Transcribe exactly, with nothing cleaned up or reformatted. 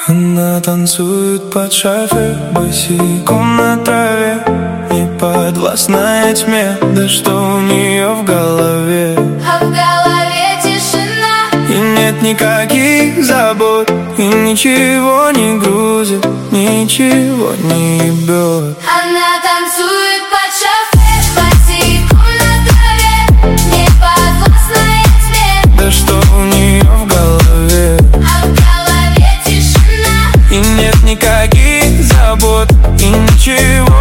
Она танцует под шафе, босиком на траве, не подвластная тьме. Да что у нее в голове? А в голове тишина, и нет никаких забот, и ничего не грузит, ничего не ебет. Она танцует под шафе, босиком на траве, не подвластная тьме. Да что у нее в голове? А в голове тишина, и нет никаких забот, и ничего